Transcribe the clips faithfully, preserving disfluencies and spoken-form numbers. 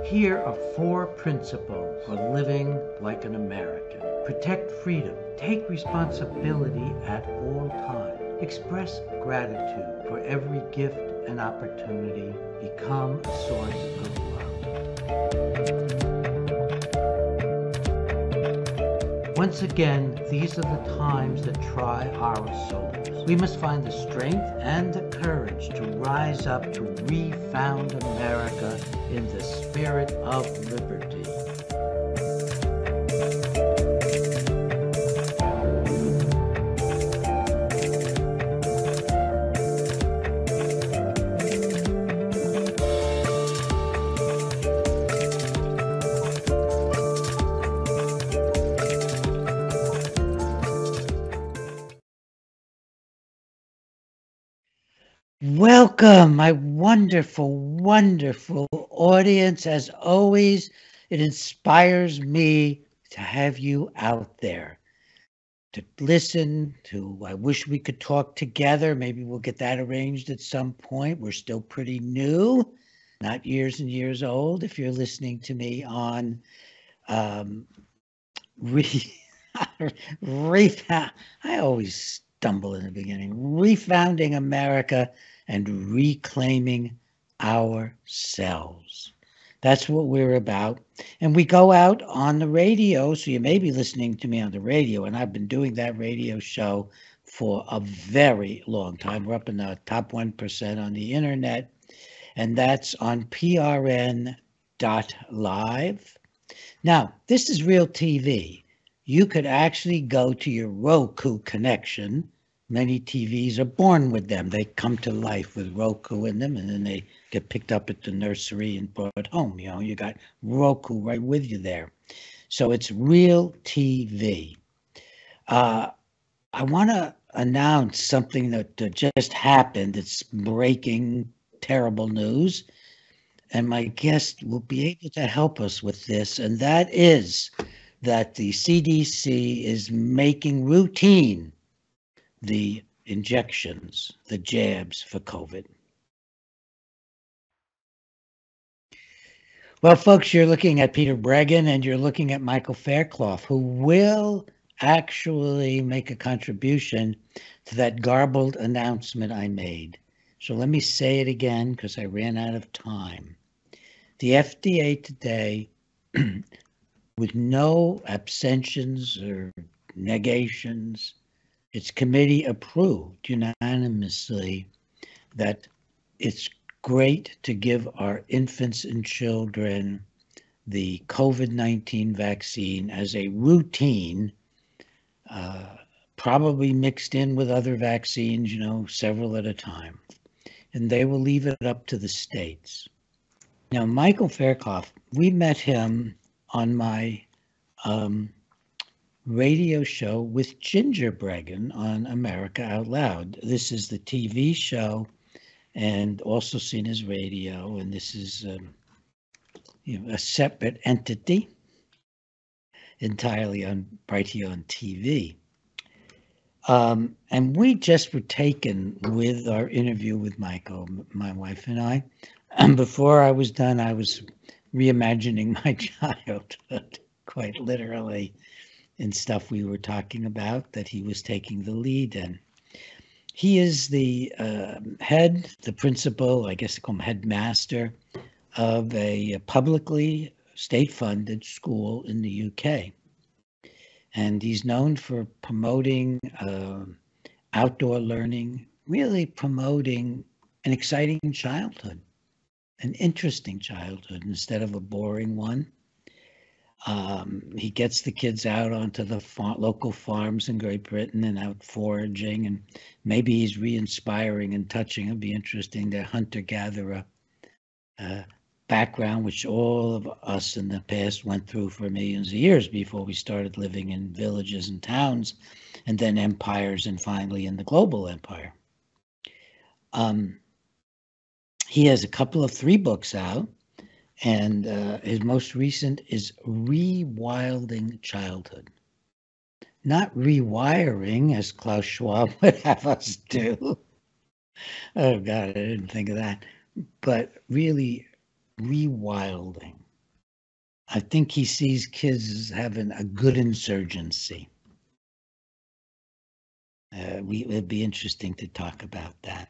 Here are four principles for living like an American. Protect freedom. Take responsibility at all times. Express gratitude for every gift and opportunity. Become a source of love. Once again, these are the times that try our souls. We must find the strength and the courage to rise up to refound America in the spirit of liberty. Welcome, my wonderful, wonderful audience. As always, it inspires me to have you out there to listen to. I wish we could talk together. Maybe we'll get that arranged at some point. We're still pretty new, not years and years old. If you're listening to me on um, re, refound, I always stumble in the beginning. Refounding America and reclaiming ourselves. That's what we're about. And we go out on the radio, so you may be listening to me on the radio, and I've been doing that radio show for a very long time. We're up in the top one percent on the internet, and that's on P R N dot live. Now, this is real T V. You could actually go to your Roku connection. Many T Vs are born with them. They come to life with Roku in them, and then they get picked up at the nursery and brought home. You know, you got Roku right with you there. So it's real T V. Uh, I want to announce something that uh, just happened. It's breaking, terrible news. And my guest will be able to help us with this, and that is that the C D C is making routine the injections, the jabs for COVID. Well, folks, you're looking at Peter Breggin and you're looking at Michael Fairclough, who will actually make a contribution to that garbled announcement I made. So let me say it again because I ran out of time. The F D A today, with no abstentions or negations, its committee approved unanimously that it's great to give our infants and children the COVID nineteen vaccine as a routine, uh, probably mixed in with other vaccines, you know, several at a time. And they will leave it up to the states. Now, Michael Fairclough, we met him on my um, radio show with Ginger Breggin on America Out Loud. This is the T V show and also seen as radio, and this is um, you know, a separate entity entirely on right here on T V. Um, and we just were taken with our interview with Michael, my wife and I. And before I was done, I was reimagining my childhood, quite literally, in stuff we were talking about that he was taking the lead in. He is the uh, head, the principal, I guess they call him headmaster, of a publicly state-funded school in the U K. And he's known for promoting uh, outdoor learning, really promoting an exciting childhood, an interesting childhood instead of a boring one. Um, he gets the kids out onto the far- local farms in Great Britain and out foraging, and maybe he's re-inspiring and touching. It'd be interesting, the hunter-gatherer uh, background, which all of us in the past went through for millions of years before we started living in villages and towns, and then empires, and finally in the global empire. Um, he has a couple of three books out. And uh, his most recent is Rewilding Childhood. Not rewiring, as Klaus Schwab would have us do. Oh, God, I didn't think of that. But really rewilding. I think he sees kids as having a good insurgency. Uh, we, it'd be interesting to talk about that.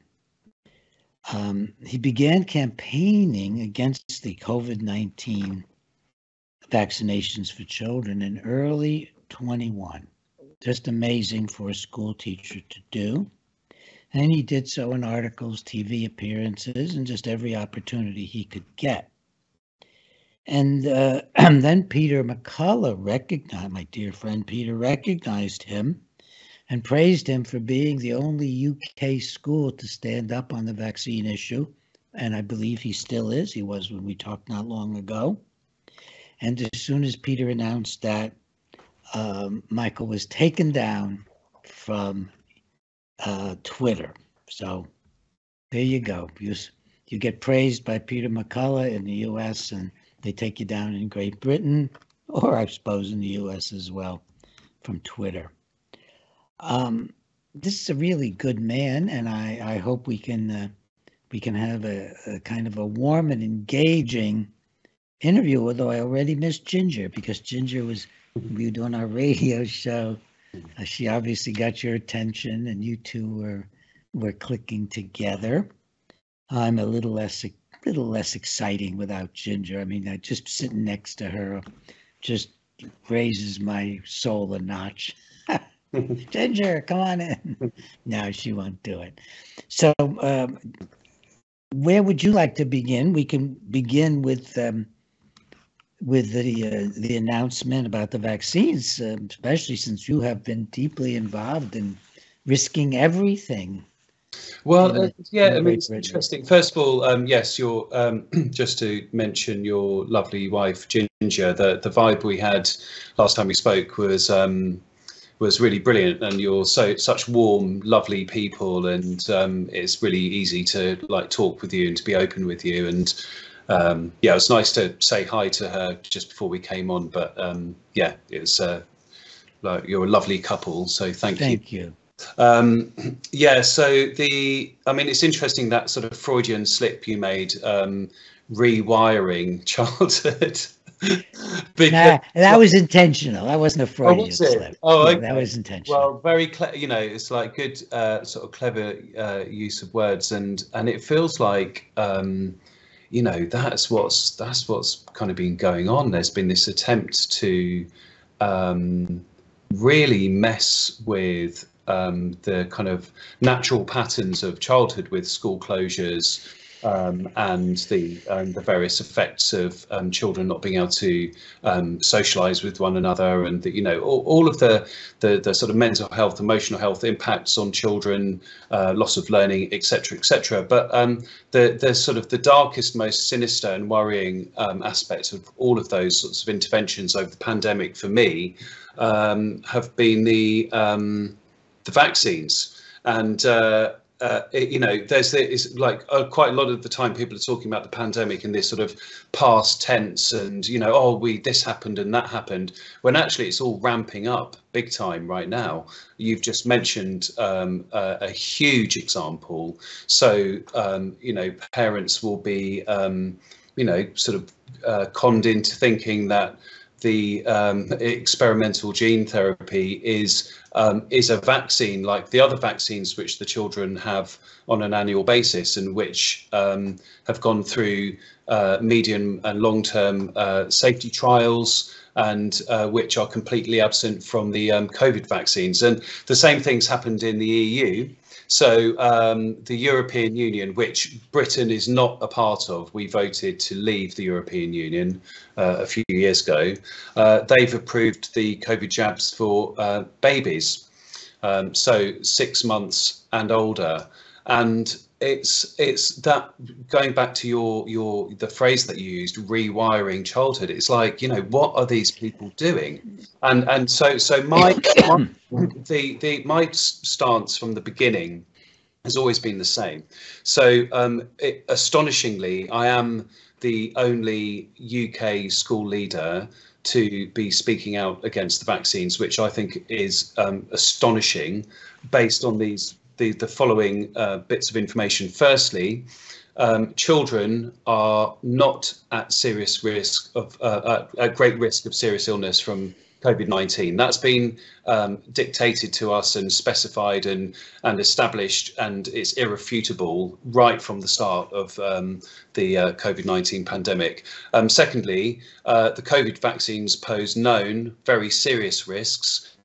Um, he began campaigning against the COVID nineteen vaccinations for children in early twenty-one. Just amazing for a school teacher to do. And he did so in articles, T V appearances, and just every opportunity he could get. And, uh, and then Peter McCullough recognized, my dear friend Peter recognized him and praised him for being the only U K school to stand up on the vaccine issue. And I believe he still is. He was when we talked not long ago. And as soon as Peter announced that, um, Michael was taken down from uh, Twitter. So there you go. You, you get praised by Peter McCullough in the U S and they take you down in Great Britain, or I suppose in the U S as well, from Twitter. Um, this is a really good man, and I, I hope we can uh, we can have a, a kind of a warm and engaging interview. Although I already missed Ginger, because Ginger was we were doing our radio show. Uh, she obviously got your attention, and you two were were clicking together. I'm a little less a little less exciting without Ginger. I mean, I just sitting next to her just raises my soul a notch. Ginger, come on in. No, she won't do it. So um, where would you like to begin? We can begin with um, with the uh, the announcement about the vaccines, uh, especially since you have been deeply involved in risking everything. Well, uh, yeah, I mean, it's interesting. First of all, um, yes, your um, just to mention your lovely wife, Ginger. The the vibe we had last time we spoke was um, was really brilliant, and you're so such warm, lovely people, and um, it's really easy to like talk with you and to be open with you. And um, yeah, it was nice to say hi to her just before we came on. But um, yeah, it's uh, like you're a lovely couple, so thank, thank you. you. Um, yeah, so the I mean, it's interesting that sort of Freudian slip you made, um, rewiring childhood. Because, nah, that was intentional. That wasn't a Freudian oh, was slip. Oh, yeah, okay. That was intentional. Well, very clever. You know, it's like good, uh, sort of clever uh, use of words, and and it feels like, um, you know, that's what's that's what's kind of been going on. There's been this attempt to um, really mess with um, the kind of natural patterns of childhood with school closures. Um, and the um, the various effects of um, children not being able to um, socialise with one another, and the, you know all, all of the, the the sort of mental health, emotional health impacts on children, uh, loss of learning, et cetera, et cetera. But um, the the sort of the darkest, most sinister and worrying um, aspects of all of those sorts of interventions over the pandemic for me um, have been the um, the vaccines. And uh, Uh, it, you know, there's it's like uh, quite a lot of the time people are talking about the pandemic in this sort of past tense, and you know, oh, we this happened and that happened, when actually it's all ramping up big time right now. You've just mentioned um, a, a huge example. So um, you know, parents will be um, you know sort of uh, conned into thinking that the um, experimental gene therapy is um, is a vaccine like the other vaccines which the children have on an annual basis, and which um, have gone through uh, medium and long-term uh, safety trials, and uh, which are completely absent from the um, COVID vaccines. And the same things happened in the E U. So um, the European Union, which Britain is not a part of, we voted to leave the European Union uh, a few years ago. Uh, they've approved the COVID jabs for uh, babies, um, so six months and older. And it's it's that, going back to your your the phrase that you used, rewiring childhood. It's like, you know, what are these people doing? And and so so my, my the the my stance from the beginning has always been the same. So um, it, astonishingly, I am the only U K school leader to be speaking out against the vaccines, which I think is um, astonishing, based on these. The, the following uh, bits of information. Firstly, um, children are not at serious risk of, uh, at, at great risk of serious illness from COVID nineteen. That's been um, dictated to us and specified and and established, and it's irrefutable right from the start of um, the uh, COVID nineteen pandemic. Um, secondly, uh, the COVID vaccines pose known very serious risks.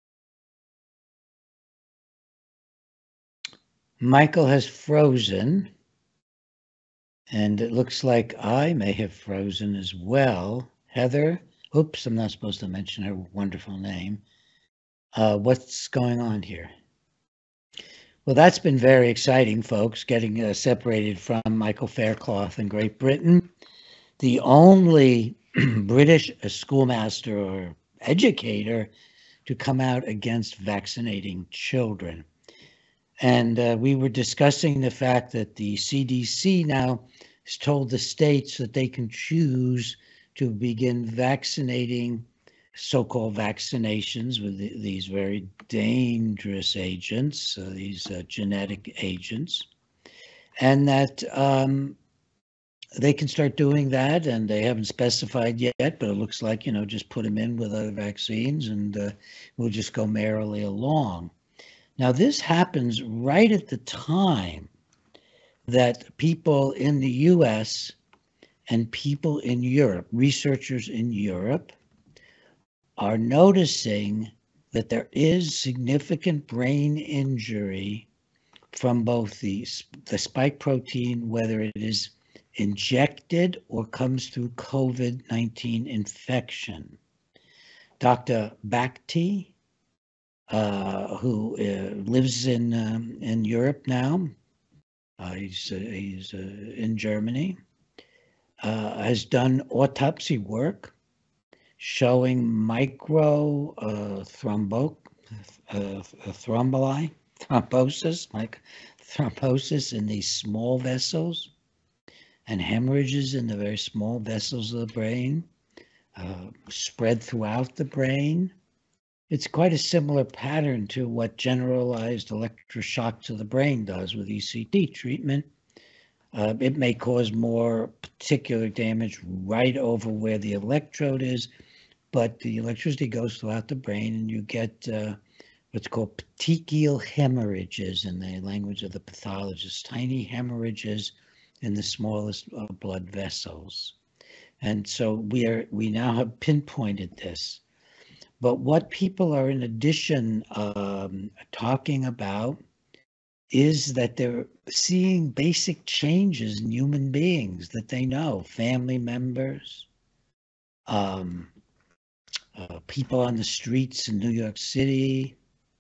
Michael has frozen, and it looks like I may have frozen as well. Heather, oops, I'm not supposed to mention her wonderful name. Uh, what's going on here? Well, that's been very exciting, folks, getting uh, separated from Michael Faircloth in Great Britain, the only British schoolmaster or educator to come out against vaccinating children. And uh, we were discussing the fact that the C D C now has told the states that they can choose to begin vaccinating so-called vaccinations with the, these very dangerous agents, uh, these uh, genetic agents, and that um, they can start doing that, and they haven't specified yet, but it looks like, you know, just put them in with other vaccines and uh, we'll just go merrily along. Now, this happens right at the time that people in the U S and people in Europe, researchers in Europe, are noticing that there is significant brain injury from both the, the spike protein, whether it is injected or comes through COVID nineteen infection. Doctor Bhakti, Uh, who uh, lives in um, in Europe now. Uh, he's uh, he's uh, in Germany. Uh, has done autopsy work showing micro uh, thrombo uh, thromboli thrombosis, like thrombosis in these small vessels, and hemorrhages in the very small vessels of the brain, uh, spread throughout the brain. It's quite a similar pattern to what generalized electroshock to the brain does with E C T treatment. Uh, it may cause more particular damage right over where the electrode is, but the electricity goes throughout the brain and you get uh, what's called petechial hemorrhages in the language of the pathologist, tiny hemorrhages in the smallest uh, blood vessels. And so we are we now have pinpointed this. But what people are in addition um, talking about is that they're seeing basic changes in human beings that they know, family members, um, uh, people on the streets in New York City,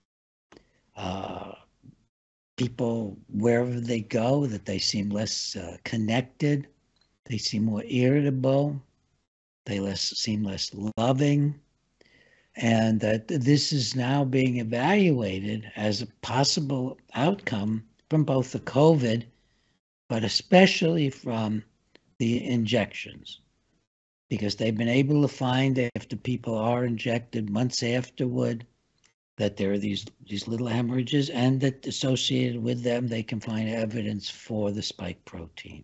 uh, people wherever they go, that they seem less uh, connected, they seem more irritable, they less seem less loving. And that this is now being evaluated as a possible outcome from both the COVID, but especially from the injections, because they've been able to find after people are injected months afterward that there are these, these little hemorrhages, and that associated with them, they can find evidence for the spike protein.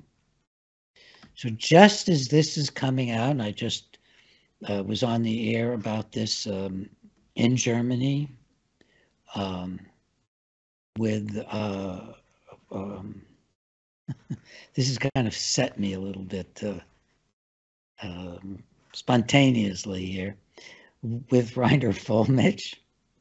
So just as this is coming out, and I just Uh, was on the air about this um, in Germany um, with, uh, um, this has kind of set me a little bit uh, um, spontaneously here, with Reiner Fuellmich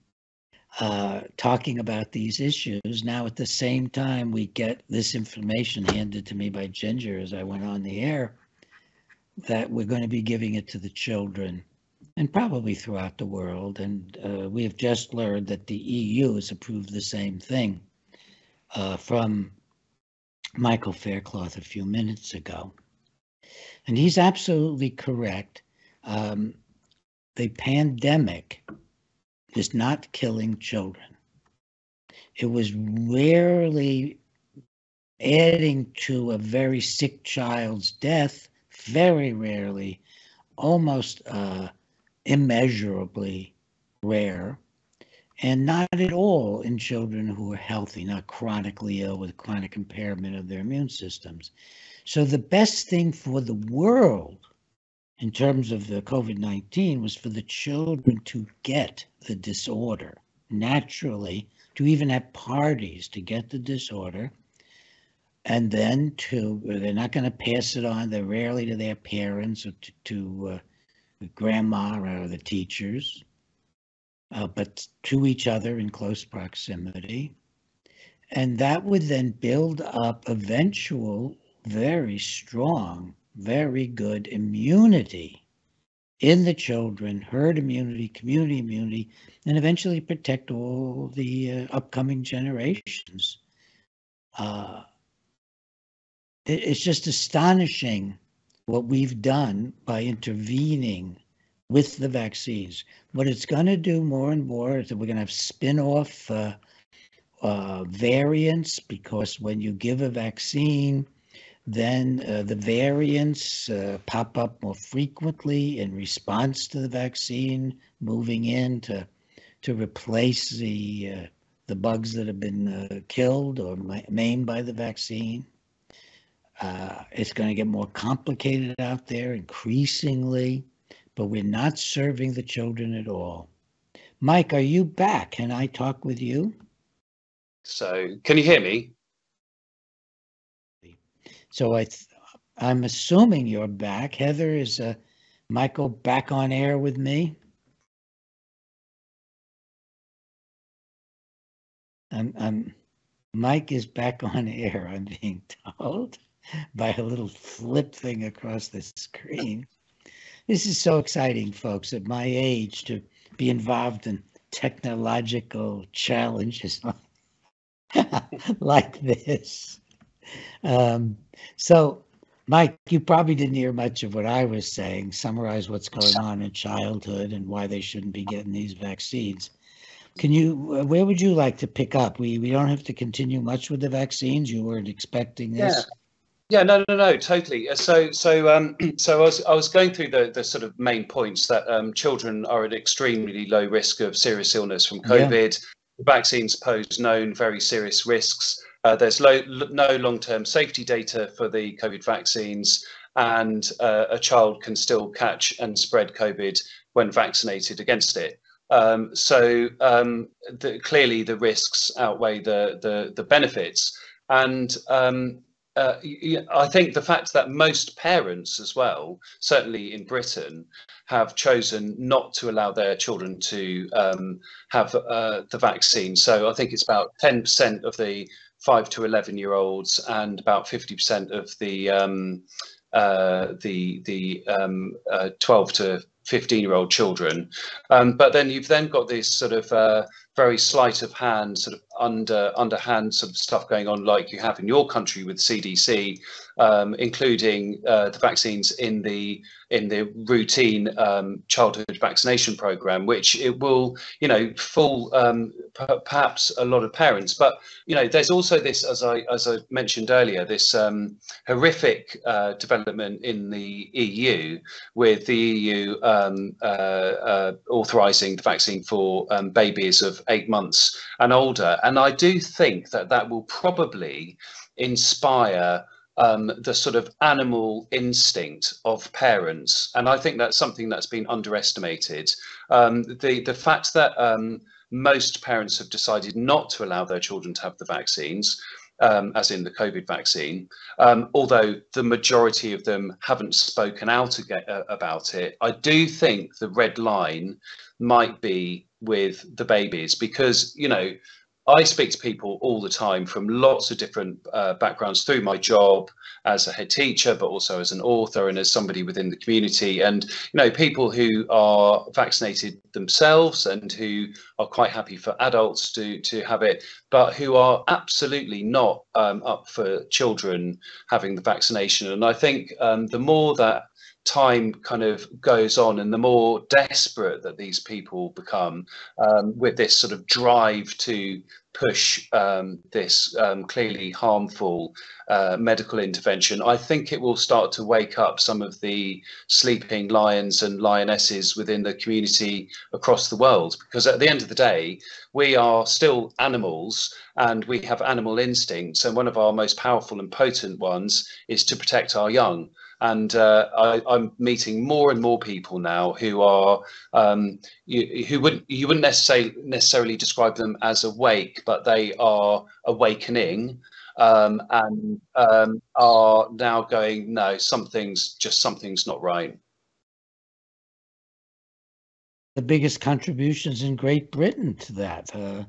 uh, talking about these issues. Now, at the same time, we get this information handed to me by Ginger as I went on the air, that we're going to be giving it to the children and probably throughout the world. And uh, we have just learned that the E U has approved the same thing uh, from Michael Faircloth a few minutes ago. And he's absolutely correct. Um, the pandemic is not killing children. It was rarely adding to a very sick child's death, very rarely, almost uh, immeasurably rare. and not at all in children who are healthy, not chronically ill with chronic impairment of their immune systems. So the best thing for the world in terms of the COVID nineteen was for the children to get the disorder naturally, to even have parties to get the disorder, and then to, they're not going to pass it on, they're rarely to their parents or to, to uh, grandma or the teachers, uh, but to each other in close proximity. And that would then build up eventual, very strong, very good immunity in the children, herd immunity, community immunity, and eventually protect all the uh, upcoming generations. Uh, it, it's just astonishing what we've done by intervening with the vaccines. What it's going to do more and more is that we're going to have spin-off uh, uh, variants, because when you give a vaccine, then uh, the variants uh, pop up more frequently in response to the vaccine, moving in to, to replace the, uh, the bugs that have been uh, killed or ma maimed by the vaccine. Uh, it's going to get more complicated out there increasingly, but we're not serving the children at all. Mike, are you back? Can I talk with you? So, can you hear me? So I, th I'm assuming you're back. Heather, is uh, Michael back on air with me? I'm, I'm, Mike is back on air, I'm being told, by a little flip thing across the screen. This is so exciting, folks, at my age, to be involved in technological challenges like this. Um, so, Mike, you probably didn't hear much of what I was saying, summarize what's going on in childhood and why they shouldn't be getting these vaccines. Can you, uh, where would you like to pick up? We we don't have to continue much with the vaccines. You weren't expecting this. Yeah. Yeah, no, no, no, totally. So, so, um, so I was, I was going through the, the sort of main points that um, children are at extremely low risk of serious illness from COVID. Yeah. The vaccines pose known very serious risks. Uh, there's low, no long-term safety data for the COVID vaccines, and uh, a child can still catch and spread COVID when vaccinated against it. Um, so um, the, clearly the risks outweigh the the, the benefits, and um, uh, I think the fact that most parents as well, certainly in Britain, have chosen not to allow their children to um, have uh, the vaccine. So I think it's about ten percent of the five to eleven year olds and about fifty percent of the um, uh, the the um, uh, twelve to fifteen year old children. Um, but then you've then got this sort of uh, very sleight of hand, sort of under underhand sort of stuff going on, like you have in your country with C D C, um, including uh, the vaccines in the in the routine um, childhood vaccination program, which it will, you know, fool um, perhaps a lot of parents. But you know, there's also this, as I as I mentioned earlier, this um, horrific uh, development in the E U, with the E U um, uh, uh, authorising the vaccine for um, babies of eight months and older. And I do think that that will probably inspire um, the sort of animal instinct of parents. And I think that's something that's been underestimated. Um, the, the fact that um, most parents have decided not to allow their children to have the vaccines, um, as in the COVID vaccine, um, although the majority of them haven't spoken out about it, I do think the red line might be with the babies, because, you know, I speak to people all the time from lots of different uh, backgrounds through my job as a head teacher, but also as an author and as somebody within the community. And, you know, people who are vaccinated themselves and who are quite happy for adults to, to have it, but who are absolutely not um, up for children having the vaccination. And I think um, the more that time kind of goes on and the more desperate that these people become um, with this sort of drive to push um, this um, clearly harmful uh, medical intervention, I think it will start to wake up some of the sleeping lions and lionesses within the community across the world. Because at the end of the day, we are still animals and we have animal instincts. And one of our most powerful and potent ones is to protect our young. And uh, I, I'm meeting more and more people now who are um, you, who wouldn't you wouldn't necessarily necessarily describe them as awake, but they are awakening um, and um, are now going, no, something's just something's not right. The biggest contributions in Great Britain to that. Uh,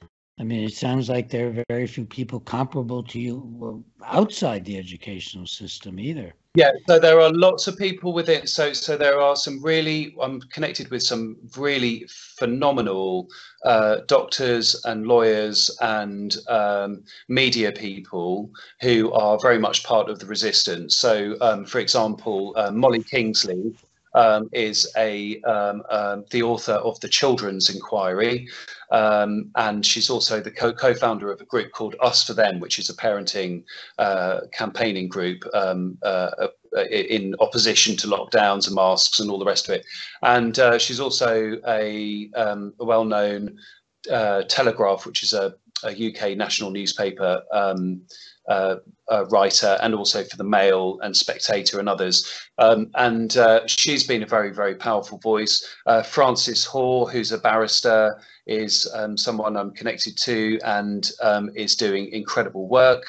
I mean, it sounds like there are very few people comparable to you outside the educational system either. Yeah, so there are lots of people within. So, so there are some really. I'm connected with some really phenomenal uh, doctors and lawyers and um, media people who are very much part of the resistance. So, um, for example, uh, Molly Kingsley um, is a um, um, the author of the Children's Inquiry. Um, and she's also the co- co-founder of a group called Us for Them, which is a parenting uh, campaigning group um, uh, in opposition to lockdowns and masks and all the rest of it. And uh, she's also a, um, a well-known uh, Telegraph, which is a, a U K national newspaper um, uh, uh, writer, and also for the Mail and Spectator and others. Um, and uh, she's been a very, very powerful voice. Uh, Frances Hoare, who's a barrister, is um, someone I'm connected to and um, is doing incredible work.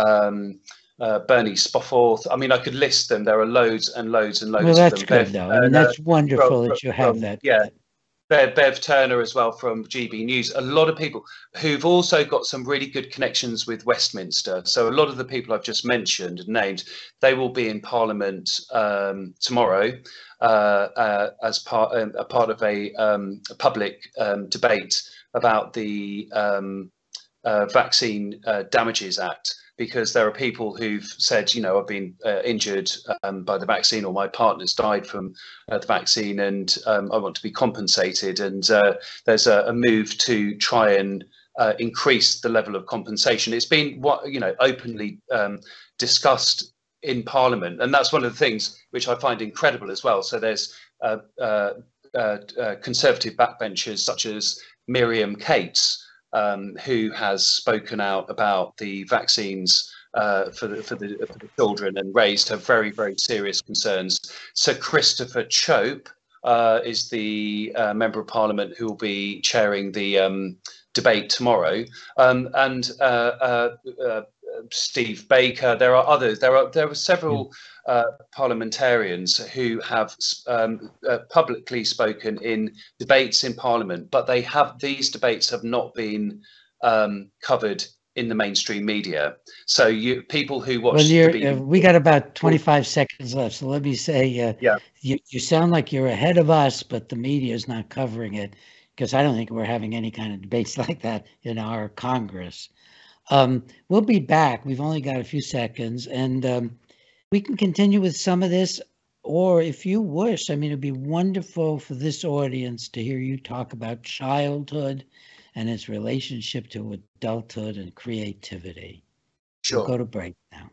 Um, uh, Bernie Spofforth. I mean, I could list them. There are loads and loads and loads well, that's of them. Good, Bev, though. I mean, that's wonderful from, that you have from, that. Yeah. Bev, Bev Turner as well from G B News. A lot of people who've also got some really good connections with Westminster. So a lot of the people I've just mentioned and named, they will be in Parliament um, tomorrow uh, uh, as part um, a part of a, um, a public um, debate about the um, uh, Vaccine uh, Damages Act. Because there are people who've said, you know, I've been uh, injured um, by the vaccine, or my partner's died from uh, the vaccine, and um, I want to be compensated. And uh, there's a, a move to try and uh, increase the level of compensation. It's been, what you know, openly um, discussed in Parliament, and that's one of the things which I find incredible as well. So there's uh, uh, uh, uh, Conservative backbenchers such as Miriam Cates, Um, who has spoken out about the vaccines uh, for, the, for, the, for the children and raised her very, very serious concerns. Sir Christopher Chope uh, is the uh, Member of Parliament who will be chairing the um, debate tomorrow. Um, and uh, uh, uh, Steve Baker, there are others, there are there are several uh, parliamentarians who have um, uh, publicly spoken in debates in Parliament, but they have these debates have not been um, covered in the mainstream media. So you people who watch well, you're, the uh, we got about twenty-five seconds left, so let me say, uh, yeah, you, you sound like you're ahead of us, but the media is not covering it, because I don't think we're having any kind of debates like that in our Congress. Um, we'll be back. We've only got a few seconds, and um, we can continue with some of this, or if you wish, I mean, it'd be wonderful for this audience to hear you talk about childhood and its relationship to adulthood and creativity. Sure. We'll go to break now.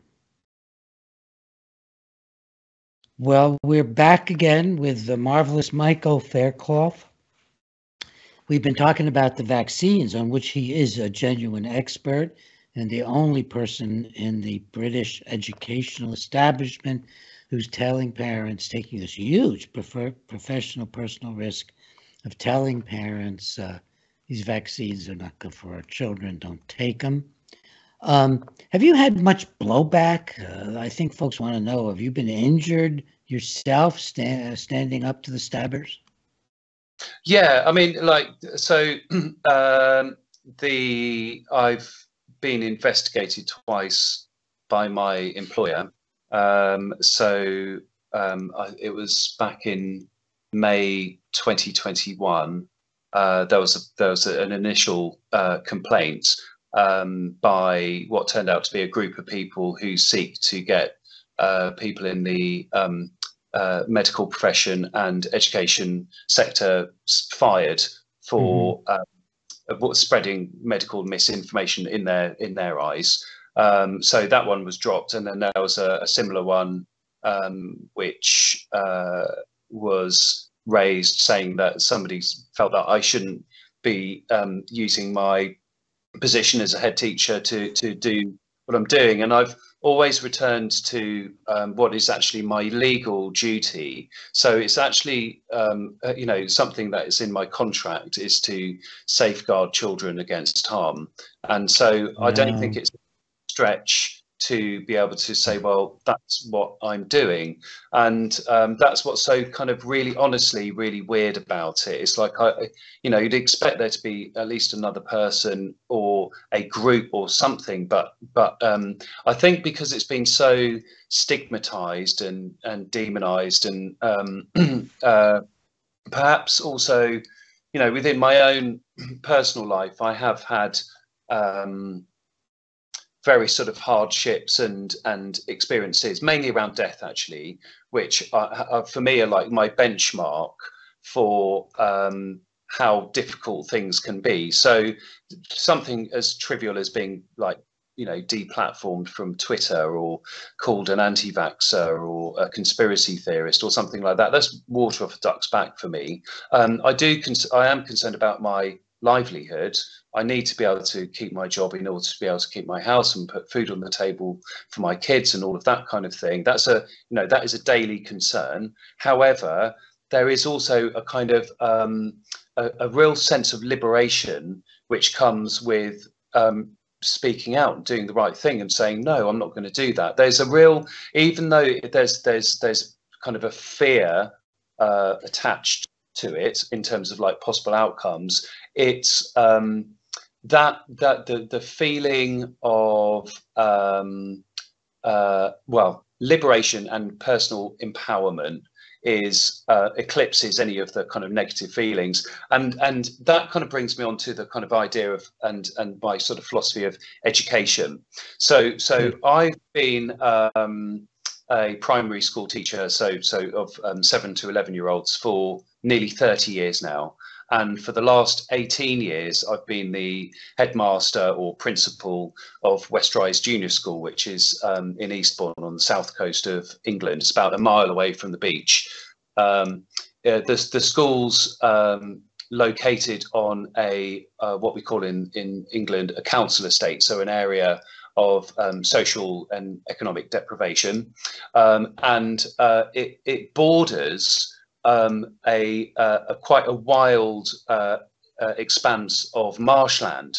Well, we're back again with the marvelous Michael Fairclough. We've been talking about the vaccines, on which he is a genuine expert and the only person in the British educational establishment who's telling parents, taking this huge prefer, professional personal risk of telling parents uh, these vaccines are not good for our children, don't take them. Um, have you had much blowback? Uh, I think folks want to know, have you been injured yourself sta- standing up to the stabbers? Yeah, I mean, like, so um, the I've been investigated twice by my employer. Um, so um, I, it was back in May twenty twenty-one. Uh, there was a, there was a, an initial uh, complaint um, by what turned out to be a group of people who seek to get uh, people in the um, uh, medical profession and education sector fired for mm-hmm. uh, of what's spreading medical misinformation in their in their eyes. Um, so that one was dropped, and then there was a, a similar one um, which uh, was raised, saying that somebody felt that I shouldn't be um, using my position as a head teacher to to do what I'm doing, and I've always returned to um, what is actually my legal duty. So it's actually um, uh, you know, something that is in my contract, is to safeguard children against harm, and so I don't think it's a stretch to be able to say, well, that's what I'm doing. And um, that's what's so kind of really honestly really weird about it. It's like, I, you know, you'd expect there to be at least another person or a group or something, but but um, I think because it's been so stigmatized and and demonized, and um, uh, perhaps also, you know, within my own personal life, I have had um, very sort of hardships and and experiences, mainly around death, actually, which are, are for me are like my benchmark for um, how difficult things can be. So something as trivial as being like, you know, deplatformed from Twitter, or called an anti-vaxxer or a conspiracy theorist or something like that, that's water off a duck's back for me. Um, I do, I am concerned about my livelihood. I need to be able to keep my job in order to be able to keep my house and put food on the table for my kids and all of that kind of thing. That's a, you know, that is a daily concern. However, there is also a kind of um, a, a real sense of liberation which comes with um, speaking out and doing the right thing and saying, no, I'm not going to do that. There's a real, even though there's there's there's kind of a fear uh, attached to it in terms of like possible outcomes, it's um, that that the the feeling of um, uh, well, liberation and personal empowerment is uh, eclipses any of the kind of negative feelings, and and that kind of brings me on to the kind of idea of and and my sort of philosophy of education. So so mm. I've been um, a primary school teacher, so so of um, seven to eleven year olds for nearly thirty years now. And for the last eighteen years, I've been the headmaster or principal of West Rise Junior School, which is um, in Eastbourne on the south coast of England. It's about a mile away from the beach. Um, uh, the, the school's um, located on a uh, what we call in, in England a council estate, so an area of um, social and economic deprivation. Um, and uh, it, it borders Um, a, uh, a quite a wild uh, uh, expanse of marshland,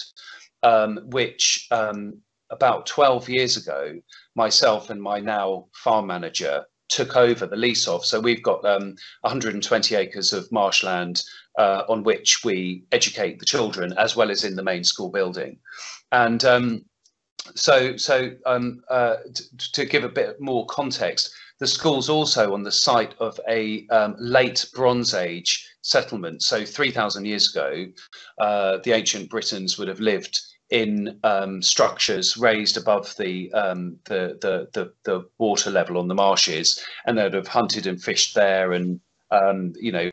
um, which um, about twelve years ago, myself and my now farm manager took over the lease of. So we've got um, one hundred twenty acres of marshland uh, on which we educate the children, as well as in the main school building. And um, so, so um, uh, to give a bit more context, the school's also on the site of a um, late Bronze Age settlement. So three thousand years ago, uh, the ancient Britons would have lived in um, structures raised above the, um, the, the, the, the water level on the marshes, and they'd have hunted and fished there, and um, you know,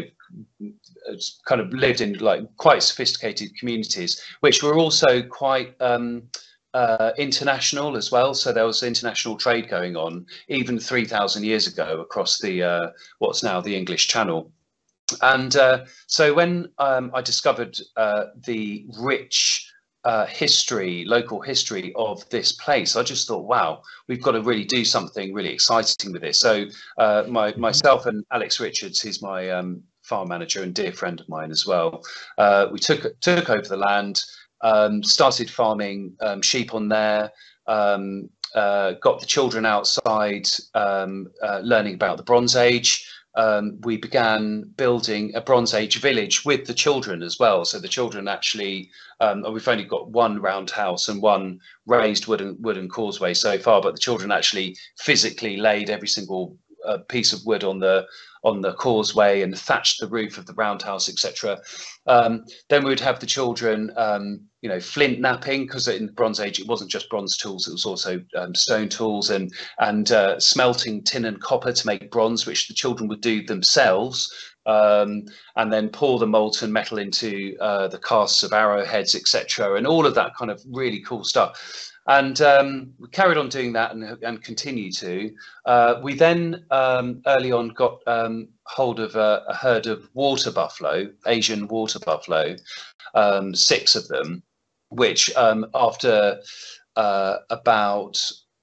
kind of lived in like quite sophisticated communities, which were also quite um, Uh, international as well. So there was international trade going on even three thousand years ago across the uh, what's now the English Channel. And uh, so when um, I discovered uh, the rich uh, history, local history of this place, I just thought, wow, we've got to really do something really exciting with this. So uh, my, myself and Alex Richards, he's my um, farm manager and dear friend of mine as well, uh, we took took over the land. Um, started farming um, sheep on there, um, uh, got the children outside, um, uh, learning about the Bronze Age. Um, we began building a Bronze Age village with the children as well. So the children actually, um, we've only got one round house and one raised wooden, wooden causeway so far, but the children actually physically laid every single uh, piece of wood on the on the causeway and thatched the roof of the roundhouse, et cetera. Um, then we would have the children, um, you know, flint knapping, because in the Bronze Age it wasn't just bronze tools, it was also um, stone tools, and and uh, smelting tin and copper to make bronze, which the children would do themselves, um, and then pour the molten metal into uh, the casts of arrowheads, et cetera, and all of that kind of really cool stuff. And um, we carried on doing that, and, and continue to. Uh, we then um, early on got um, hold of a, a herd of water buffalo, Asian water buffalo, um, six of them, which um, after uh, about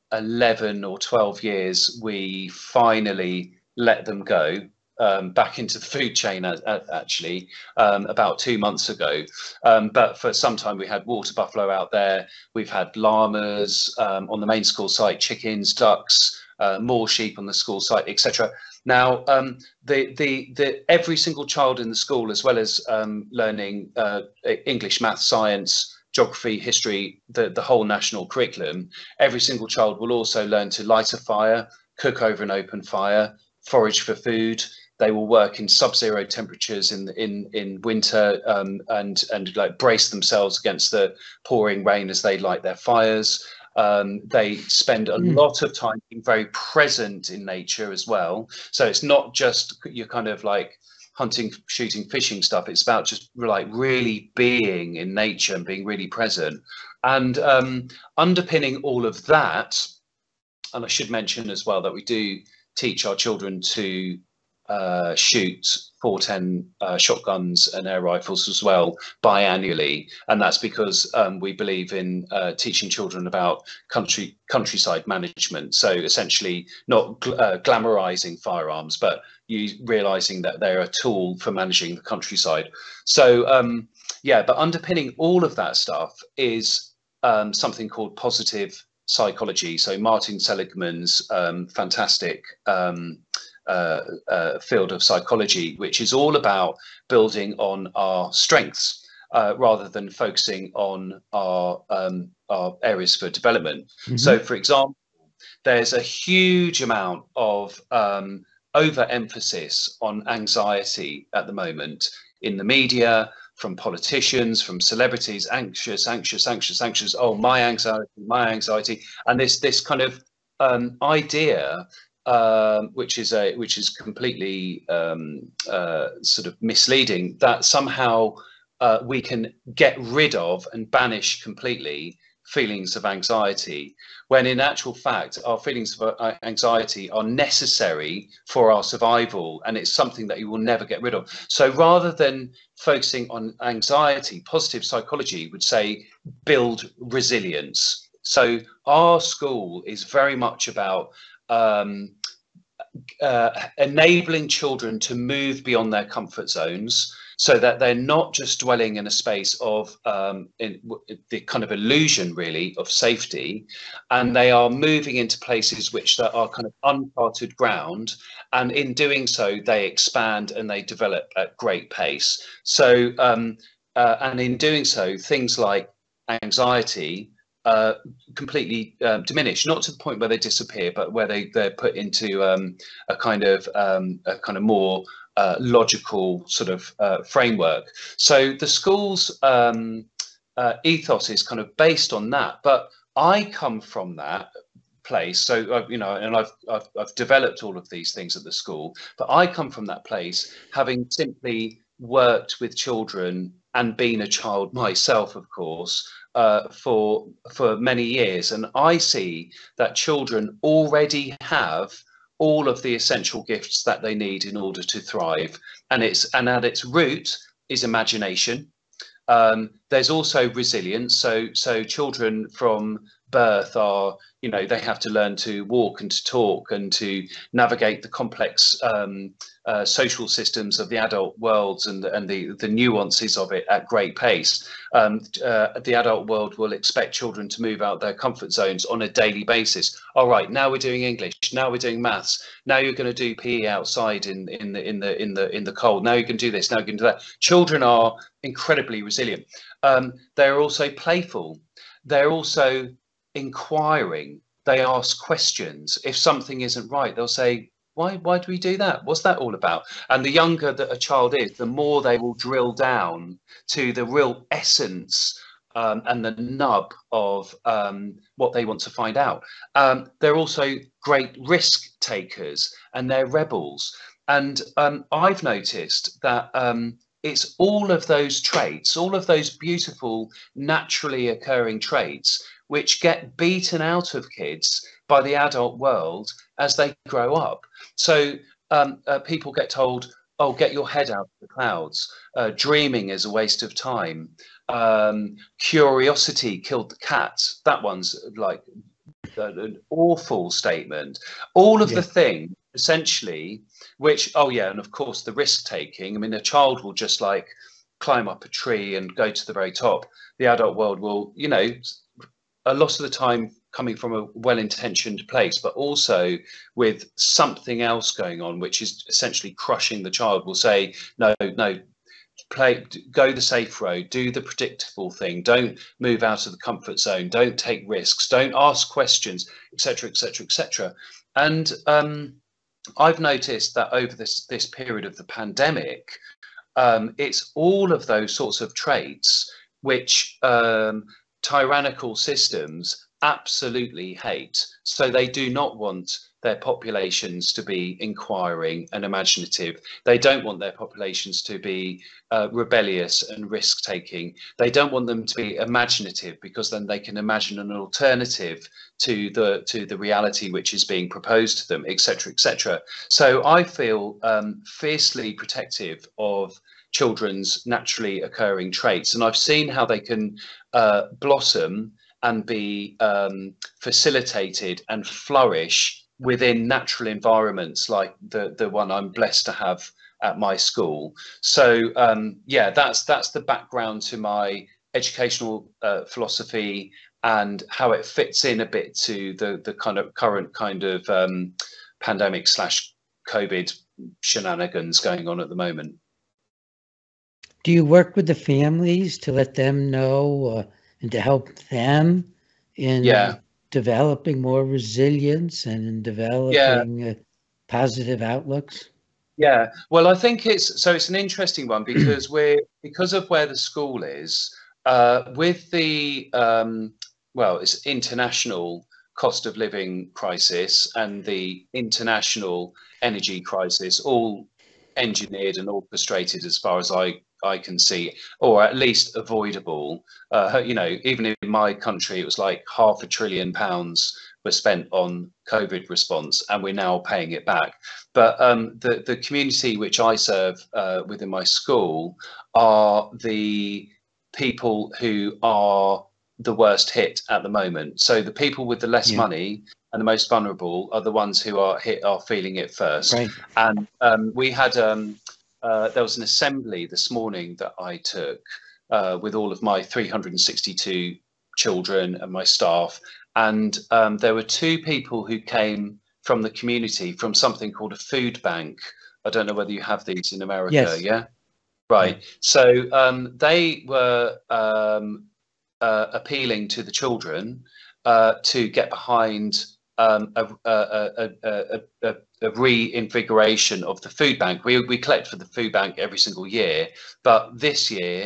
eleven or twelve years, we finally let them go. Um, back into the food chain, uh, actually, um, about two months ago. Um, but for some time, we had water buffalo out there. We've had llamas um, on the main school site, chickens, ducks, uh, more sheep on the school site, et cetera. Now, um, the, the, the, every single child in the school, as well as um, learning uh, English, math, science, geography, history, the, the whole national curriculum, every single child will also learn to light a fire, cook over an open fire, forage for food. They will work in sub-zero temperatures in in in winter, um, and and like brace themselves against the pouring rain as they light their fires. Um, they spend a mm. lot of time being very present in nature as well. So it's not just you're kind of like hunting, shooting, fishing stuff. It's about just like really being in nature and being really present. And um, underpinning all of that, and I should mention as well that we do teach our children to uh, shoot four ten uh, shotguns and air rifles as well biannually, and that's because um, we believe in uh, teaching children about country countryside management. So essentially, not gl uh, glamorizing firearms, but you realizing that they're a tool for managing the countryside. So um, yeah, but underpinning all of that stuff is um, something called positive psychology. So Martin Seligman's um, fantastic um, uh, uh, field of psychology, which is all about building on our strengths uh, rather than focusing on our, um, our areas for development. Mm-hmm. So, for example, there's a huge amount of um, overemphasis on anxiety at the moment in the media, from politicians, from celebrities, anxious, anxious, anxious, anxious. Oh, my anxiety, my anxiety, and this this kind of um, idea, um, which is a which is completely um, uh, sort of misleading, that somehow uh, we can get rid of and banish completely feelings of anxiety, when in actual fact our feelings of anxiety are necessary for our survival, and it's something that you will never get rid of. So rather than focusing on anxiety, positive psychology would say build resilience. So our school is very much about um, uh, enabling children to move beyond their comfort zones, so that they're not just dwelling in a space of um, in the kind of illusion, really, of safety, and they are moving into places which that are kind of uncharted ground, and in doing so, they expand and they develop at great pace. So, um, uh, and in doing so, things like anxiety uh, completely um, diminish, not to the point where they disappear, but where they they're put into um, a kind of um, a kind of more Uh, logical sort of uh, framework. So the school's um, uh, ethos is kind of based on that. But I come from that place, so uh, you know, and I've, I've I've developed all of these things at the school. But I come from that place, having simply worked with children and been a child myself, of course, uh, for for many years, and I see that children already have all of the essential gifts that they need in order to thrive, and it's and at its root is imagination. Um, there's also resilience. So so children from birth are, you know, they have to learn to walk and to talk and to navigate the complex um, uh, social systems of the adult worlds and and the the nuances of it at great pace. Um, uh, the adult world will expect children to move out their comfort zones on a daily basis. All right, now we're doing English. Now we're doing maths. Now you're going to do P E outside in in the in the in the in the cold. Now you can do this. Now you can do that. Children are incredibly resilient. Um, they're also playful. They're also inquiring. They ask questions. If something isn't right, they'll say, why why do we do that? What's that all about? And the younger that a child is, the more they will drill down to the real essence um, and the nub of um, what they want to find out. Um, they're also great risk takers, and they're rebels. And um, I've noticed that um, it's all of those traits, all of those beautiful, naturally occurring traits, which get beaten out of kids by the adult world as they grow up. So um, uh, people get told, oh, get your head out of the clouds. Uh, dreaming is a waste of time. Um, curiosity killed the cat. That one's like an awful statement. All of Yeah. the thing, essentially, which, oh yeah, and of course the risk taking. I mean, a child will just like climb up a tree and go to the very top. The adult world will, you know, a lot of the time coming from a well-intentioned place, but also with something else going on, which is essentially crushing the child, will say, no, no, play, go the safe road, do the predictable thing, don't move out of the comfort zone, don't take risks, don't ask questions, etc, etc, etc. And um, I've noticed that over this this period of the pandemic, um, it's all of those sorts of traits which um, tyrannical systems absolutely hate. So they do not want their populations to be inquiring and imaginative. They don't want their populations to be uh, rebellious and risk-taking. They don't want them to be imaginative, because then they can imagine an alternative to the to the reality which is being proposed to them, et cetera, et cetera. So I feel um, fiercely protective of children's naturally occurring traits, and I've seen how they can uh, blossom and be um, facilitated and flourish within natural environments like the the one I'm blessed to have at my school. So um, yeah, that's that's the background to my educational uh, philosophy and how it fits in a bit to the the kind of current kind of um, pandemic slash COVID shenanigans going on at the moment. Do you work with the families to let them know uh, and to help them in Yeah. developing more resilience and in developing yeah. uh, positive outlooks? Yeah, well, I think it's so it's an interesting one because we're because of where the school is uh, with the um, well, it's international cost of living crisis and the international energy crisis, all engineered and orchestrated as far as I I can see, or at least avoidable. Uh, you know, even in my country, it was like half a trillion pounds were spent on COVID response, and we're now paying it back. But um, the the community which I serve uh, within my school are the people who are the worst hit at the moment. So the people with the less yeah. money and the most vulnerable are the ones who are hit are feeling it first. Right. And um, we had um, uh, there was an assembly this morning that I took uh, with all of my three hundred sixty-two children and my staff. And um, there were two people who came from the community from something called a food bank. I don't know whether you have these in America. Yes. Yeah. Right. Yeah. So um, they were um, uh, appealing to the children uh, to get behind um, a, a, a, a, a reinvigoration of the food bank. We, we collect for the food bank every single year, but this year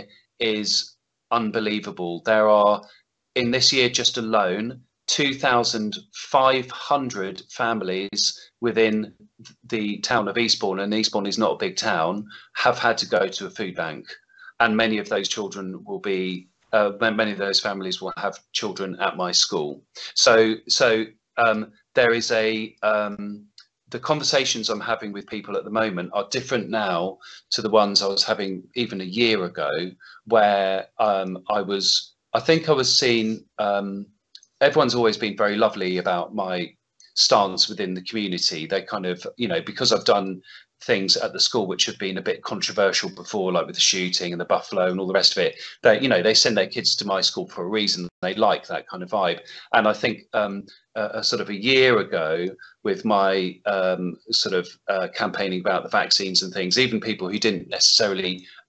is unbelievable. There are, in this year just alone, two thousand five hundred families within the town of Eastbourne, and Eastbourne is not a big town, have had to go to a food bank. And many of those children will be, uh, many of those families will have children at my school. So, so um, there is a, um, the conversations I'm having with people at the moment are different now to the ones I was having even a year ago, where um, I was, I think I was seen, um, everyone's always been very lovely about my stance within the community. They kind of, you know, because I've done things at the school which have been a bit controversial before, like with the shooting and the Buffalo and all the rest of it, they, you know, they send their kids to my school for a reason. They like that kind of vibe. And I think um, a, a sort of a year ago with my um, sort of uh, campaigning about the vaccines and things, even people who didn't necessarily uh,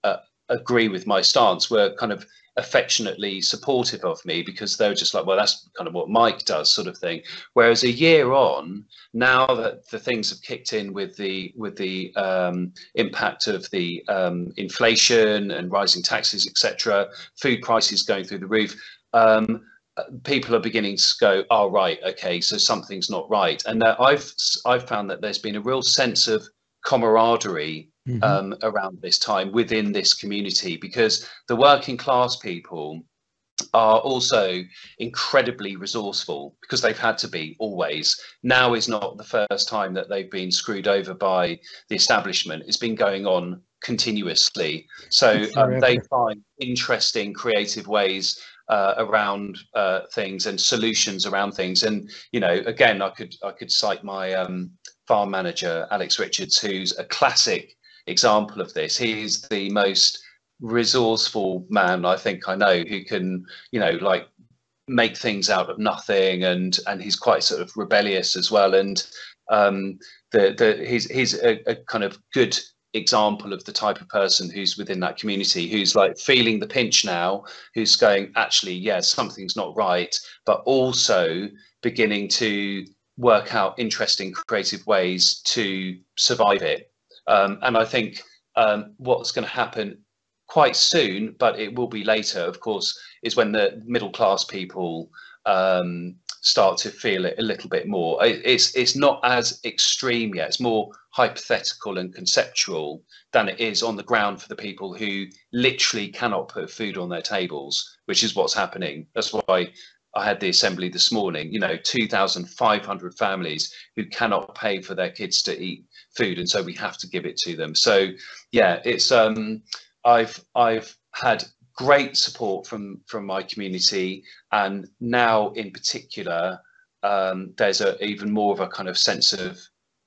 agree with my stance were kind of affectionately supportive of me, because they were just like, well, that's kind of what Mike does, sort of thing. Whereas a year on, now that the things have kicked in with the with the um, impact of the um, inflation and rising taxes, et cetera, food prices going through the roof, um, people are beginning to go, oh, right, okay, so something's not right. And that I've I've found that there's been a real sense of camaraderie Mm-hmm. um, around this time within this community, because the working class people are also incredibly resourceful, because they've had to be always. Now is not the first time that they've been screwed over by the establishment. It's been going on continuously. So um, they find interesting, creative ways uh, around uh, things and solutions around things. And, you know, again, I could I could cite my um, farm manager, Alex Richards, who's a classic example of this. He's the most resourceful man I think I know, who can, you know, like make things out of nothing, and and he's quite sort of rebellious as well. And um, the the he's he's a, a kind of good example of the type of person who's within that community, who's like feeling the pinch now, who's going, actually, yes, something's not right, but also beginning to work out interesting, creative ways to survive it. Um, and I think um, what's going to happen quite soon, but it will be later, of course, is when the middle class people um, start to feel it a little bit more. It, it's it's not as extreme yet. It's more hypothetical and conceptual than it is on the ground for the people who literally cannot put food on their tables, which is what's happening. That's why I had the assembly this morning. You know, two thousand five hundred families who cannot pay for their kids to eat food, and so we have to give it to them. So yeah, it's um I've I've had great support from from my community, and now in particular um, there's a even more of a kind of sense of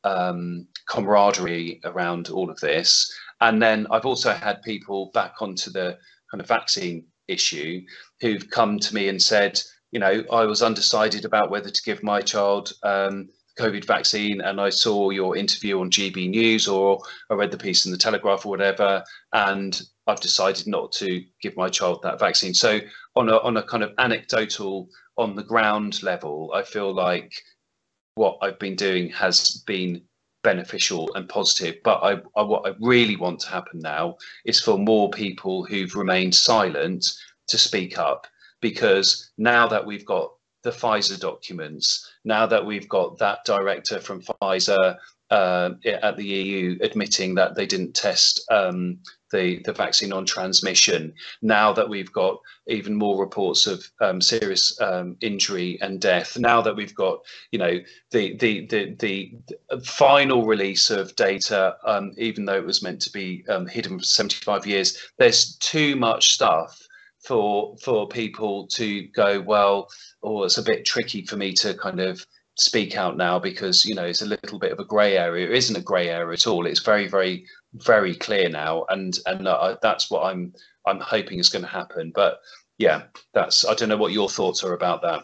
um, camaraderie around all of this. And then I've also had people back onto the kind of vaccine issue who've come to me and said, you know, I was undecided about whether to give my child um, COVID vaccine, and I saw your interview on G B News, or I read the piece in the Telegraph or whatever, and I've decided not to give my child that vaccine. So on a on a kind of anecdotal, on the ground level, I feel like what I've been doing has been beneficial and positive. But I, I what I really want to happen now is for more people who've remained silent to speak up, because now that we've got the Pfizer documents, now that we've got that director from Pfizer uh, at the E U admitting that they didn't test um, the, the vaccine on transmission, now that we've got even more reports of um, serious um, injury and death, now that we've got, you know, the the the, the final release of data, um, even though it was meant to be um, hidden for seventy-five years, there's too much stuff for for people to go, well, or it's a bit tricky for me to kind of speak out now, because, you know, it's a little bit of a grey area. It isn't a grey area at all. It's very, very, very clear now, and and uh, that's what I'm I'm hoping is going to happen. But yeah, that's, I don't know what your thoughts are about that.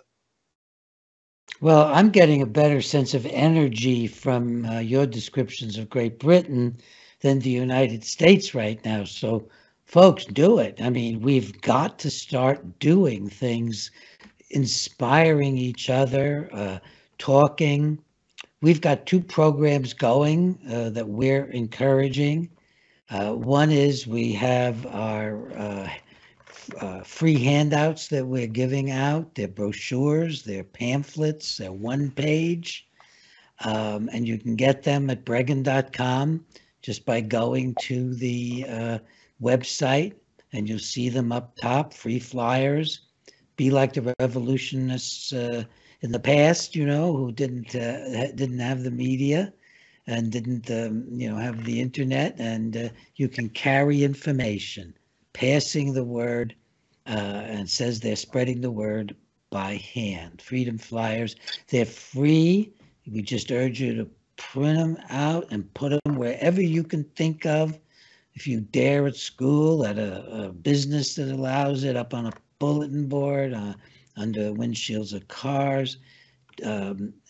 Well, I'm getting a better sense of energy from uh, your descriptions of Great Britain than the United States right now. So folks, do it. I mean, we've got to start doing things, inspiring each other, uh, talking. We've got two programs going uh, that we're encouraging. Uh, one is we have our uh, uh, free handouts that we're giving out. They're brochures, they're pamphlets, they're one page. Um, and you can get them at bregan dot com just by going to the uh, website, and you'll see them up top, free flyers. Be like the revolutionists uh, in the past, you know, who didn't uh, didn't have the media and didn't, um, you know, have the internet, and uh, you can carry information, passing the word, uh, and says they're spreading the word by hand. Freedom flyers, they're free. We just urge you to print them out and put them wherever you can think of. If you dare, at school, at a, a business that allows it, up on a bulletin board, uh, under windshields of cars. Um,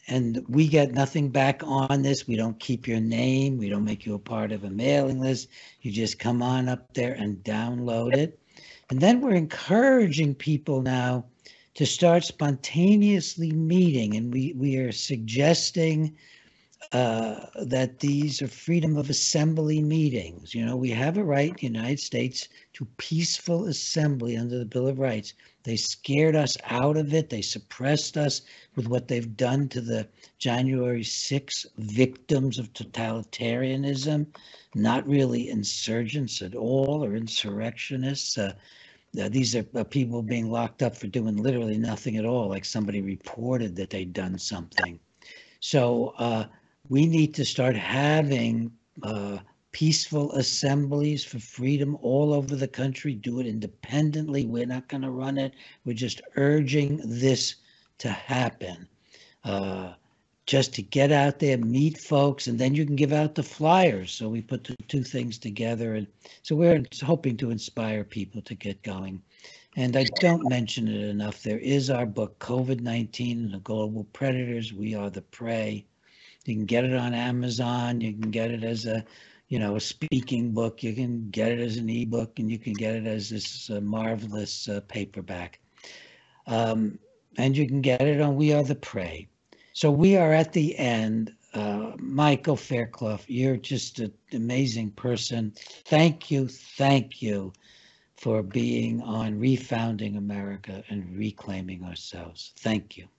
and we get nothing back on this. We don't keep your name. We don't make you a part of a mailing list. You just come on up there and download it. And then we're encouraging people now to start spontaneously meeting. And we, we are suggesting uh, that these are freedom of assembly meetings. You know, we have a right in the United States to peaceful assembly under the Bill of Rights. They scared us out of it. They suppressed us with what they've done to the January sixth victims of totalitarianism, not really insurgents at all or insurrectionists. Uh, uh, these are uh, people being locked up for doing literally nothing at all, like somebody reported that they'd done something. So uh, we need to start having uh, peaceful assemblies for freedom all over the country. Do it independently. We're not going to run it. We're just urging this to happen. Uh, just to get out there, meet folks, and then you can give out the flyers. So we put the two things together. And so we're hoping to inspire people to get going. And I don't mention it enough. There is our book, COVID nineteen and the Global Predators. We Are the Prey. You can get it on Amazon. You can get it as a, you know, a speaking book. You can get it as an ebook, and you can get it as this uh, marvelous uh, paperback. Um, and you can get it on We Are the Prey. So we are at the end. Uh, Michael Fairclough, you're just an amazing person. Thank you, thank you for being on Refounding America and Reclaiming Ourselves. Thank you.